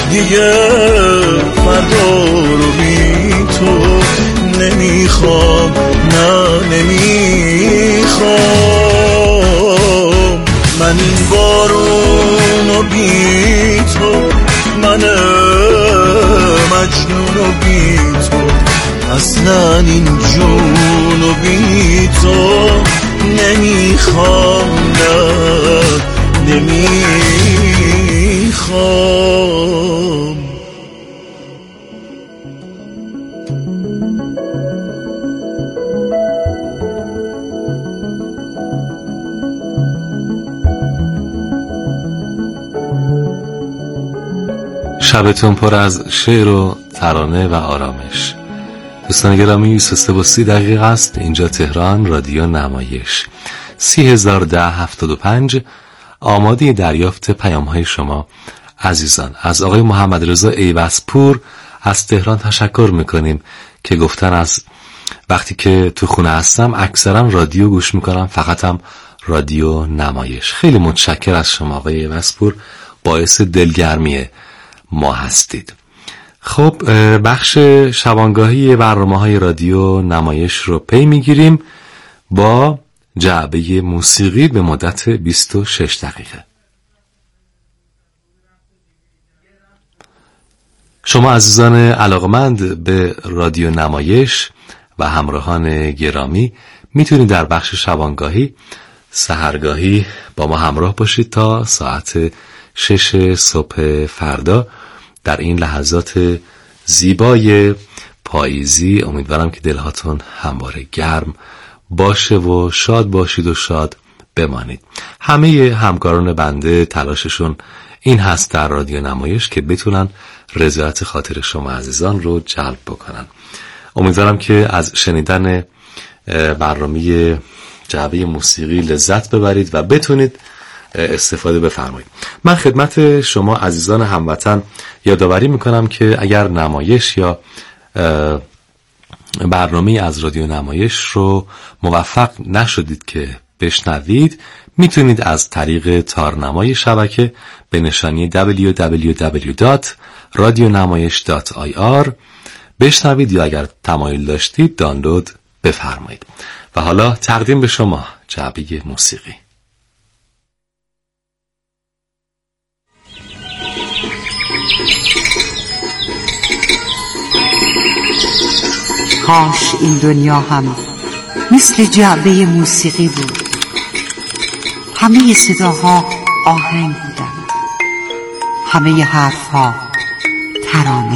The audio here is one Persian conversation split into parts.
دیگه فردا رو بی تو نمیخوام، نه نمیخوام. من این بارونو بی تو، من مجنونو بی تو، اصلا این جونو بی تو نمیخوام، نه نمیخوام. شبتون پر از شعر و ترانه و آرامش. دوستان گرامی، 23 دقیقه است. اینجا تهران، رادیو نمایش 301075 آماده دریافت پیام‌های شما عزیزان. از آقای محمد رضا ایوسپور از تهران تشکر میکنیم که گفتن از وقتی که تو خونه هستم اکثرا رادیو گوش میکنم، فقط هم رادیو نمایش. خیلی متشکر از شما آقای ایوسپور، باعث دلگرمی ما هستید. خب بخش شبانگاهی برنامه‌های رادیو نمایش رو پی میگیریم با جعبه موسیقی به مدت 26 دقیقه. شما عزیزان علاقمند به رادیو نمایش و همراهان گرامی میتونید در بخش شبانگاهی سحرگاهی با ما همراه باشید تا ساعت 6 صبح فردا. در این لحظات زیبای پاییزی امیدوارم که دلهاتون همواره گرم باشه و شاد باشید و شاد بمانید. همه همکاران بنده تلاششون این هست در رادیو نمایش که بتونن رضایت خاطر شما عزیزان رو جلب بکنن. امیدوارم که از شنیدن برنامه جعبه موسیقی لذت ببرید و بتونید استفاده بفرمایید. من خدمت شما عزیزان هموطن یادآوری میکنم که اگر نمایش یا برنامه از رادیو نمایش رو موفق نشدید که بشنوید، میتونید از طریق تارنمای شبکه به نشانی www.radionamayish.ir بشنوید یا اگر تمایل داشتید دانلود بفرمایید. و حالا تقدیم به شما جعبه موسیقی. کاش این دنیا هم مثل جعبه موسیقی بود. همه صداها آهنگ بودن، همه حرفها ترانه.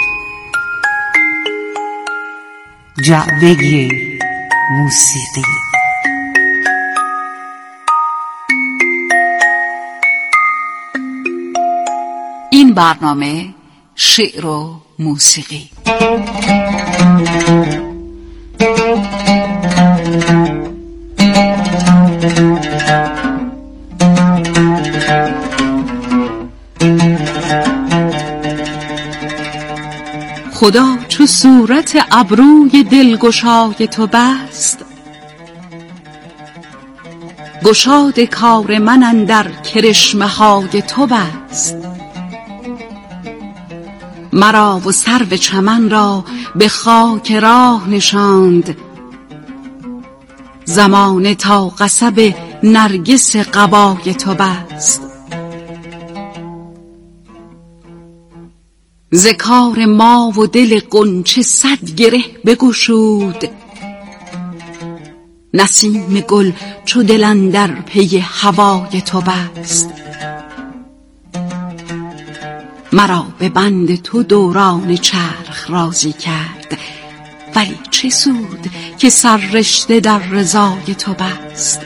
جعبه موسیقی. این برنامه شعر و موسیقی. خدا چو صورت ابروی دلگشای تو بست، گشاد کار من اندر کرشمه های تو بست. مرا و سرو چمن را به خاک راه نشاند، زمانه تا قصب نرگس قبای تو بست. ز کار ما و دل غنچه صد گره بگشود، نسیم گل چو دل اندر پی هوای تو بست. مرا به بند تو دوران چرخ راضی کرد، ولی چه سود که سر رشته در رضای تو بست.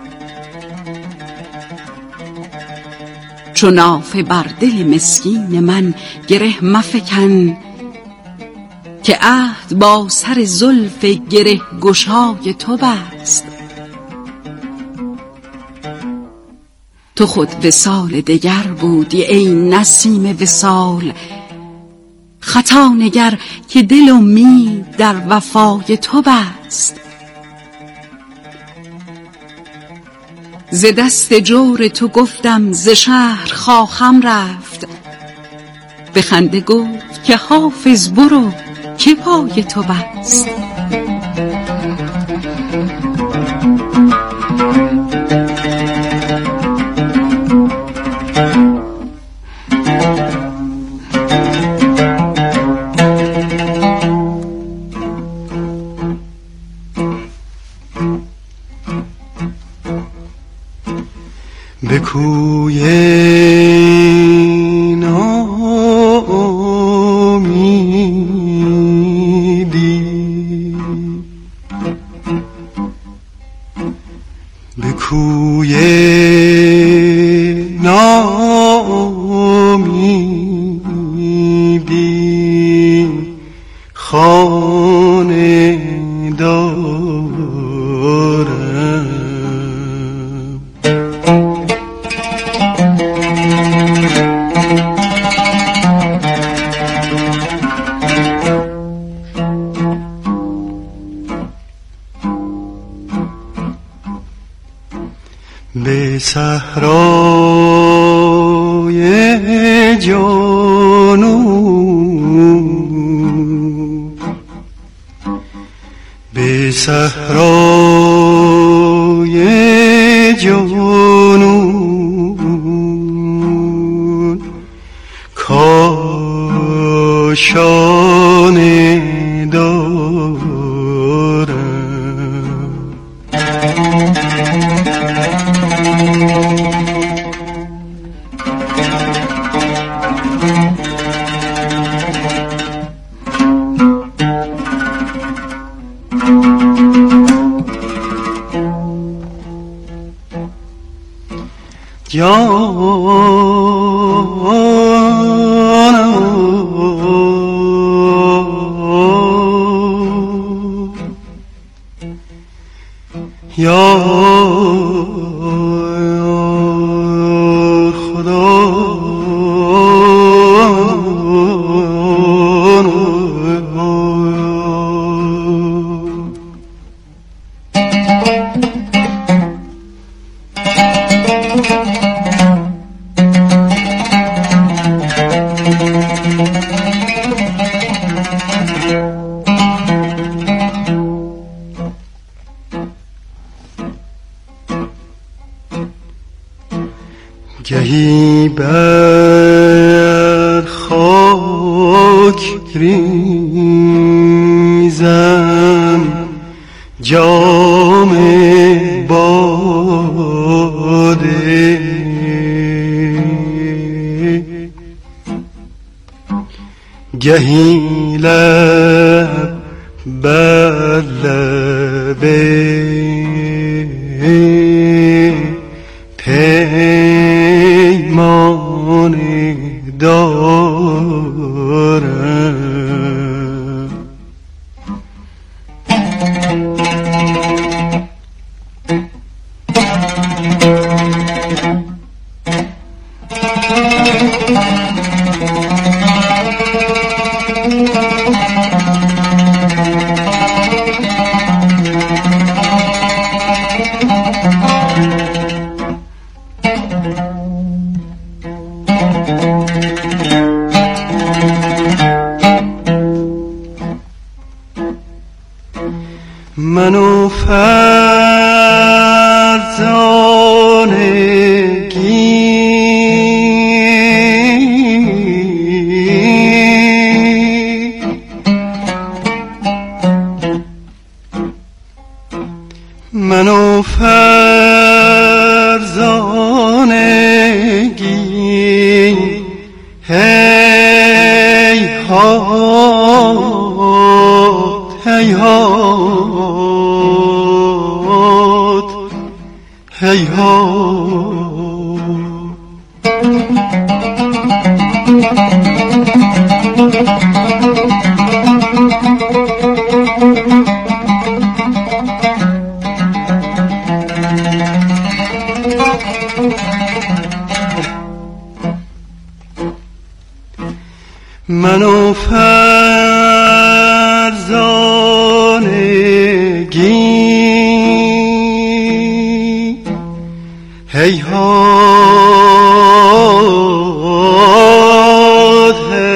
چو نافه بر دل مسکین من گره مفکن، که عهد با سر زلف گره گشای تو بست. تو خود وصال دگر بودی ای نسیم وصال، خطا نگر که دل امید در وفای تو بست. ز دست جور تو گفتم ز شهر خواهم رفت، به خنده گفت که حافظ برو که پای تو بست. به کوی ناامیدی، به کوی ناامیدی خانه دارم. به صحرای جنوب، به صحرای جنوب کاشانه دارم. یا خدا گهی بر خاک ریزم جام باده، گهی لب بر لب پیمان دارم. منو فرزانگی منو فرزانگی هیهات هیهات هیهات. منو فرزانگی هیهات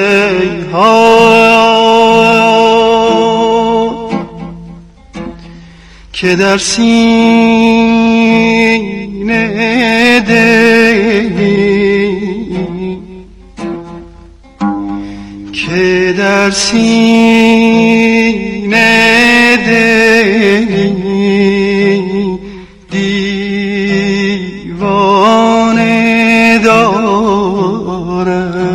که در سینه دلی، که در سینه دلی دیوانه دارم.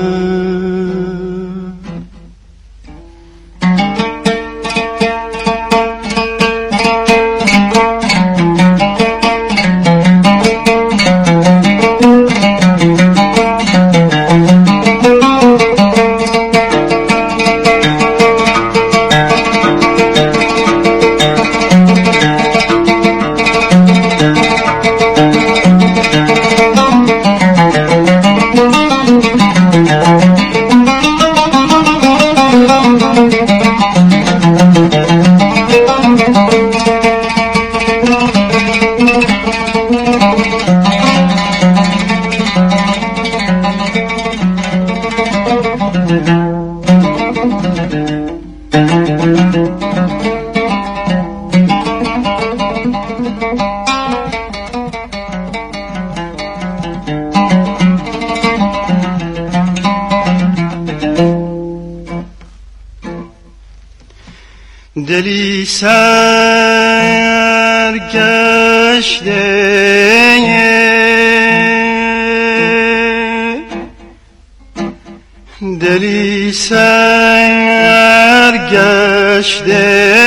دلی سرگشته دلی سرگشته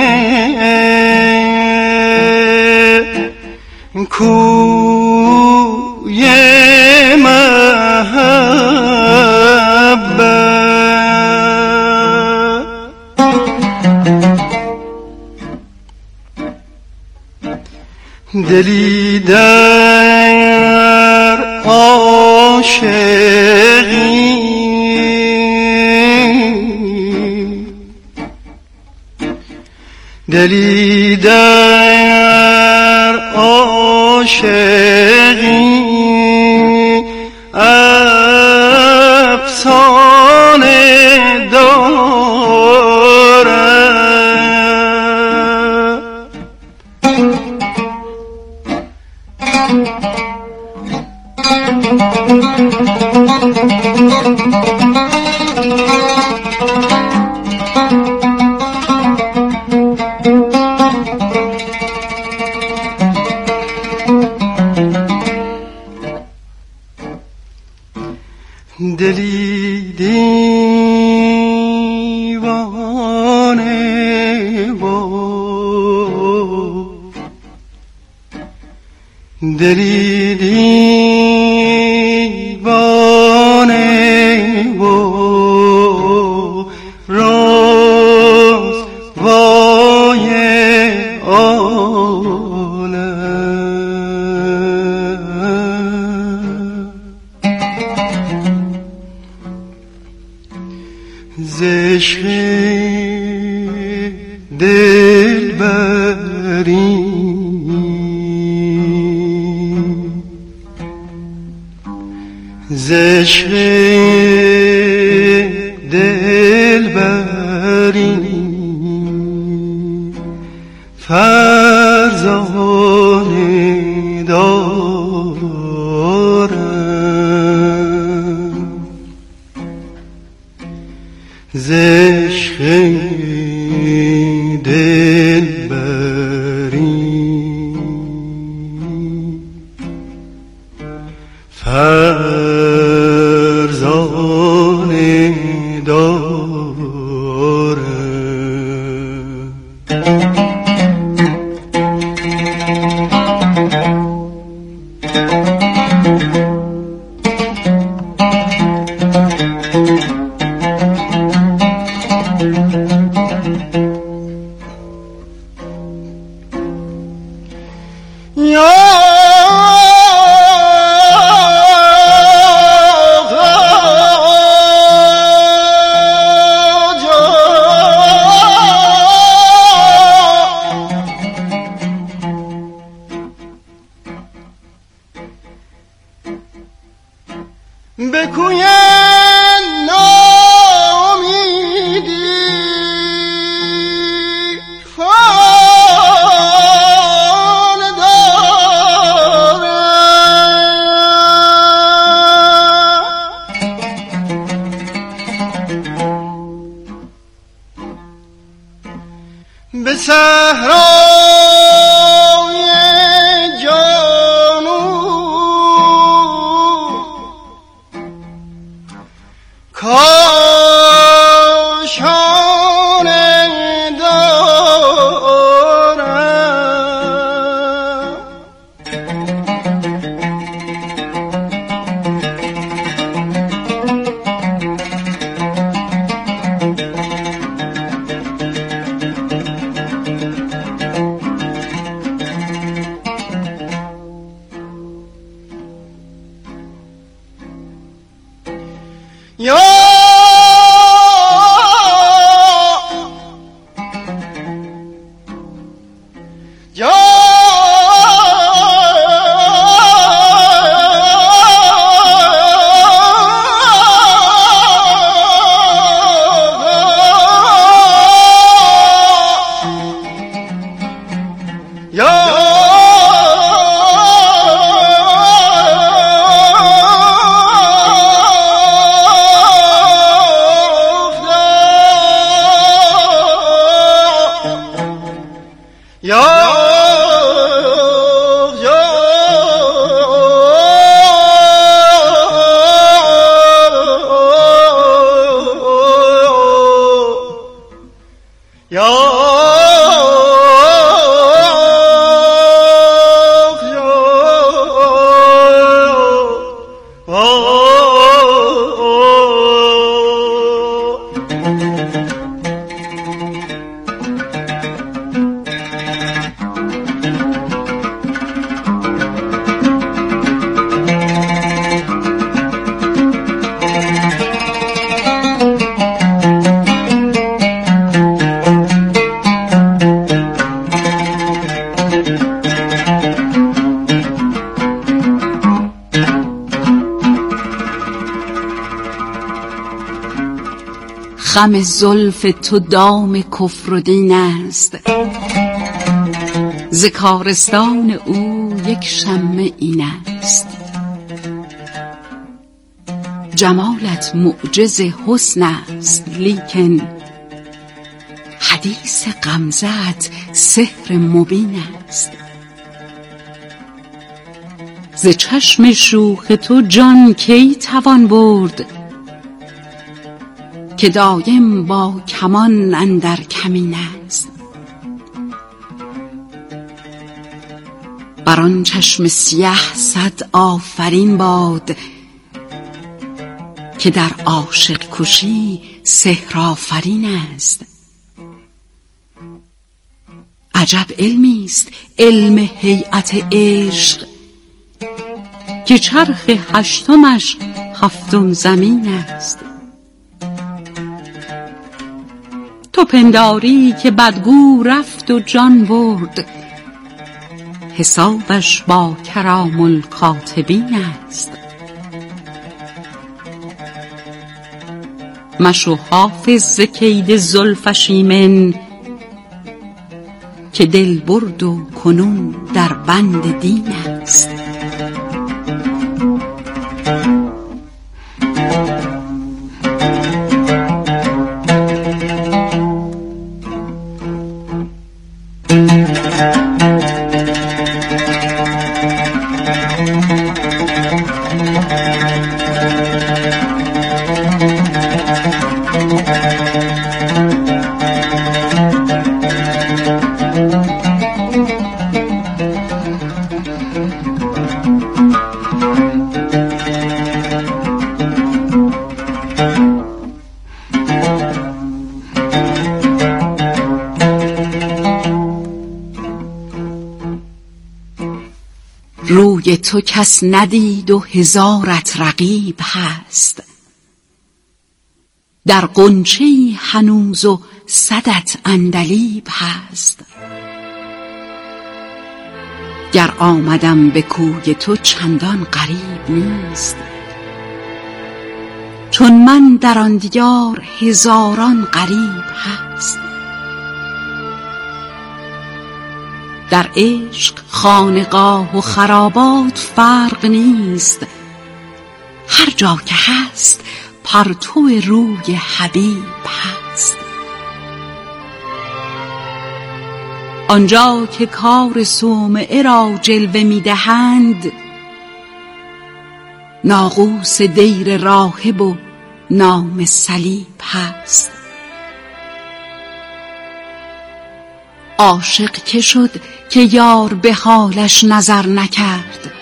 کوی دلی در عاشقی دلی در عاشقی افسانه دارد. دلی دیوانه و دلی دیوانه و رسوای عالم ز عشق دلبری ز عشق دلبری فرزانه دارم ز عشق دلبری فرزانه دارم. به کوی به صحرای جانو کاشانه دارم. یا خم زلف تو دام کفر و دین است، ز کارستان او یک شمه این است. جمالت معجز حسن است لیکن حدیث غمزه‌ات سحر مبین است. ز چشم شوخ تو جان کی توان برد، که دایم با کمان اندر کمین است. بر آن چشم سیه صد آفرین باد، که در عاشق کشی سحر آفرین است. عجب علمی است علم هیئت عشق، که چرخ هشتمش هفتم زمین است. تو پنداری که بدگو رفت و جان برد، حسابش با کرام الکاتبین است. مشو حافظ ز کید زلفش ایمن، که دل برد و کنون در بند دین است. روی تو کس ندید و هزارت رقیب هست، در غنچه‌ای هنوز و صدت عندلیب هست. گر آمدم به کوی تو چندان غریب نیست، چون من در آن دیار هزاران غریب هست. در عشق خانقاه و خرابات فرق نیست، هر جا که هست پرتو روی حبیب هست. آنجا که کار صومعه را جلوه می‌دهند، ناقوس دیر راهب و نام صلیب هست. عاشق که شد که یار به حالش نظر نکرد،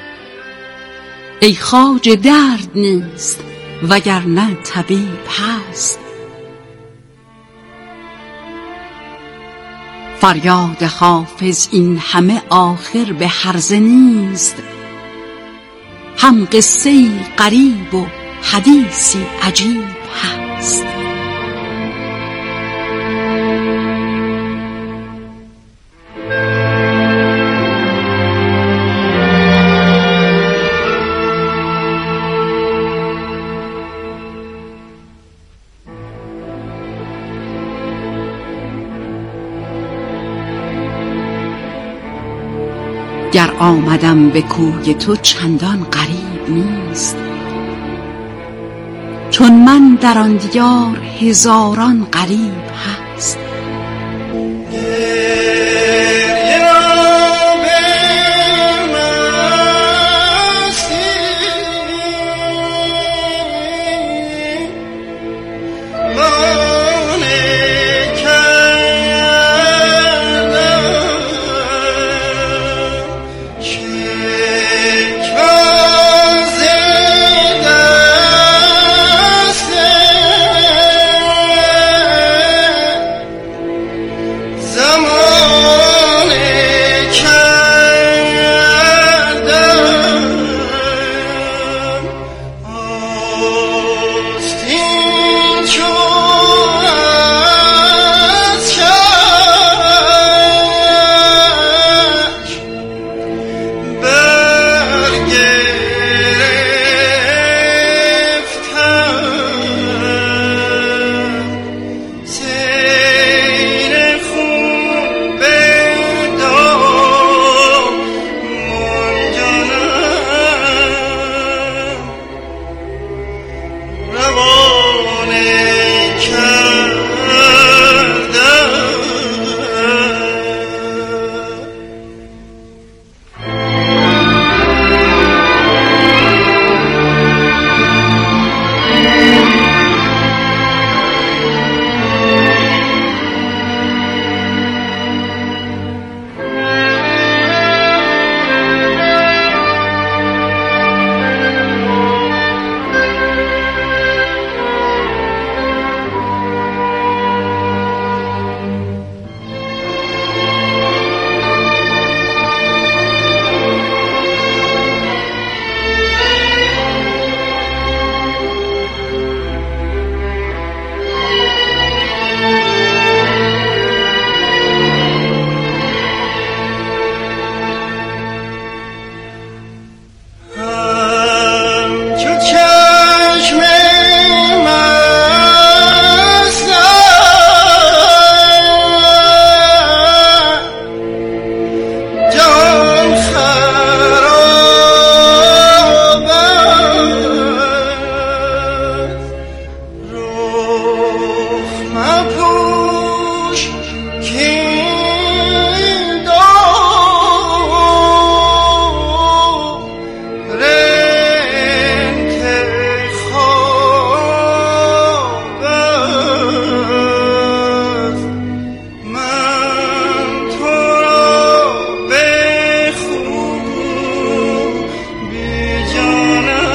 ای خواجه درد نیست وگرنه طبیب هست. فریاد حافظ این همه آخر به هرزه نیست، هم قصه‌ای غریب و حدیثی عجیب هست. گر آمدم به کوی تو چندان غریب نیست، چون من در آن دیار هزاران غریب هست.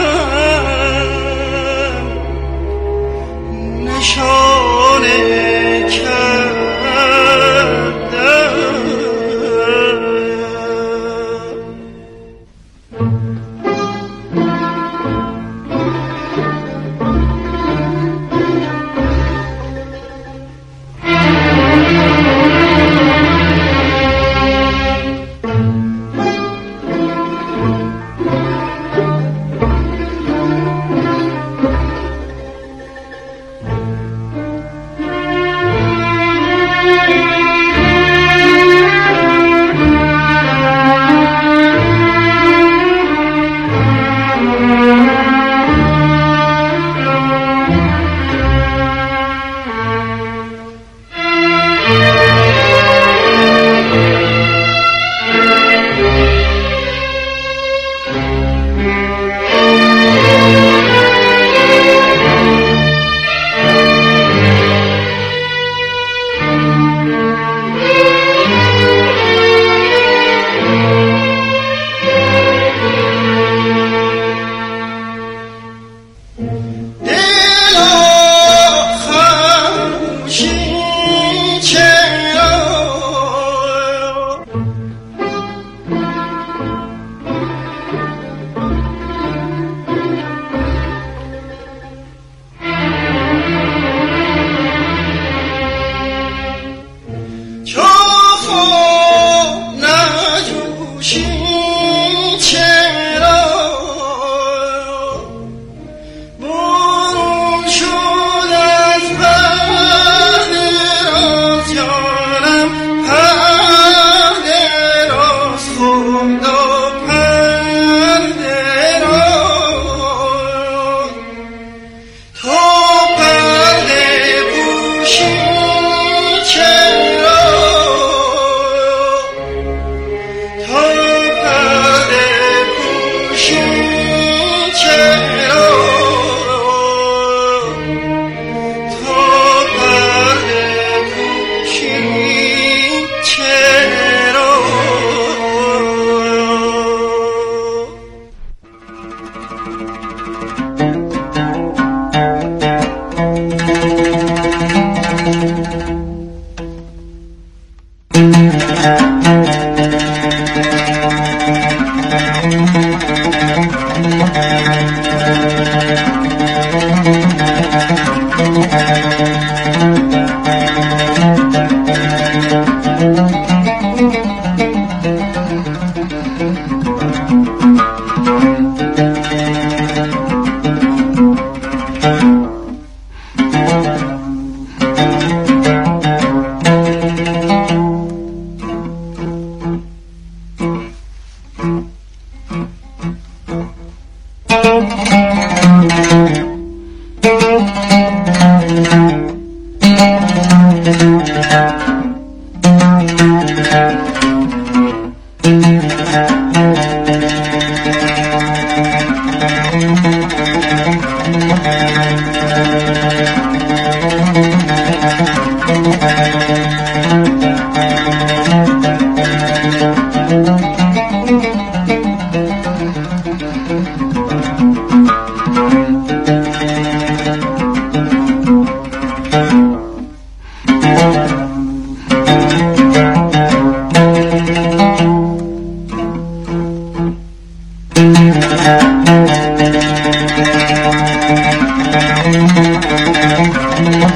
نشانه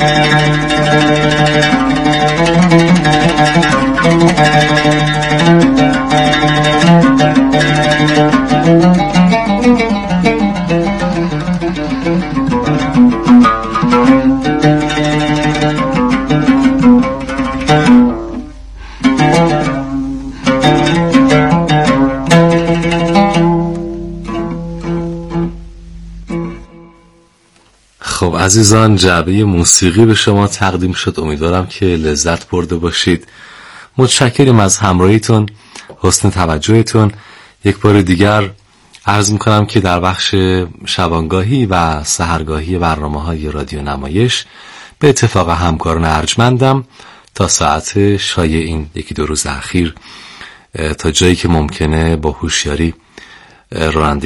خب عزیزان، جعبه موسیقی به شما تقدیم شد. امیدوارم که لذت برده باشید. متشکرم از همراهیتون، حسن توجهتون. یک بار دیگر عرض میکنم که در بخش شبانگاهی و سحرگاهی برنامه‌های رادیو نمایش به اتفاق همکاران ارجمندم تا ساعت شایع این یکی دو روز اخیر تا جایی که ممکنه با هوشیاری رانندگی